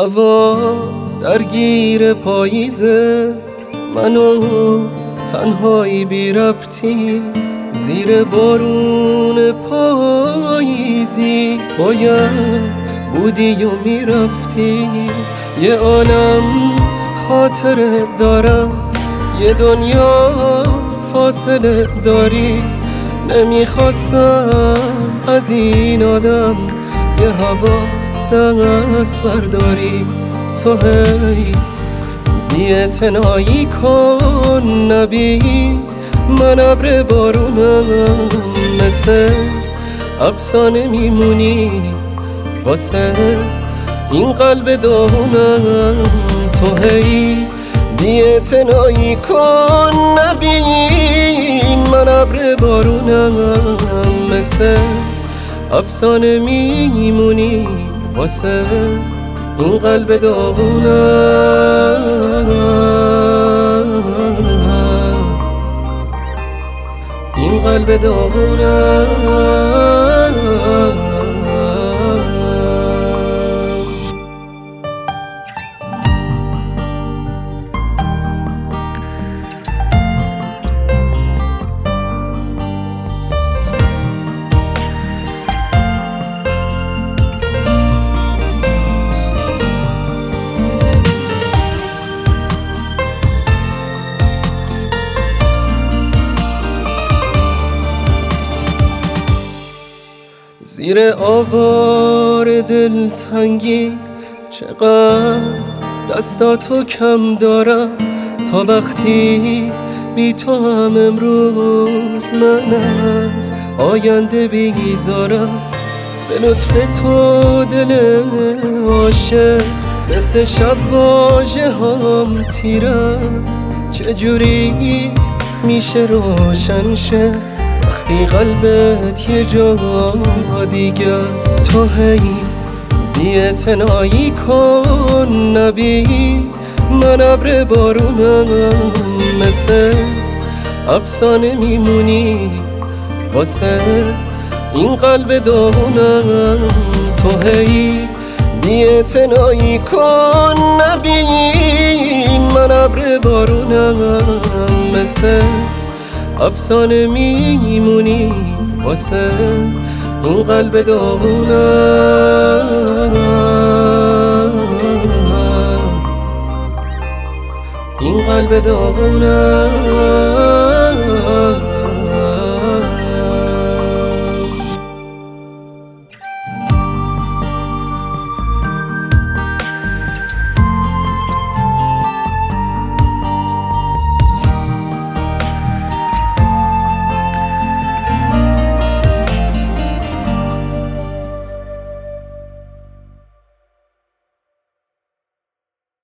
هوا درگیر پاییزه، منو تنهایی بی ربطی زیر بارون پاییزی. باید بودی و میرفتی. یه عالم خاطره دارم، یه دنیا فاصله داری. نمیخواستم از این آدم یه هوا دست برداری. تو هی بی‌اعتنایی کن نبی، من ابر بارونم، مثل افسانه میمونی واسه این قلب داغونم. تو هی بی‌اعتنایی کن نبین، من ابر بارونم، مثل افسانه میمونی واسه این قلب داغونم، این قلب داغونم. زیر آوار دلتنگی چقدر دستاتو کم دارم، تا وقتی بی تو هم امروز من از آینده بیزارم. به لطف تو دل عاشق مثل شب واژه هم تیر است. چجوری میشه روشن شه وقتی قلبت یه جا دیگه است؟ تو هی بی‌اعتنایی کن نبی، من ابر بارونم، مثل افسانه میمونی واسه این قلب داغونم. تو هی بی‌اعتنایی کن نبین، من ابر بارونم، مثل افسانه میمونی واسه این قلب داغونم، این قلب داغونم.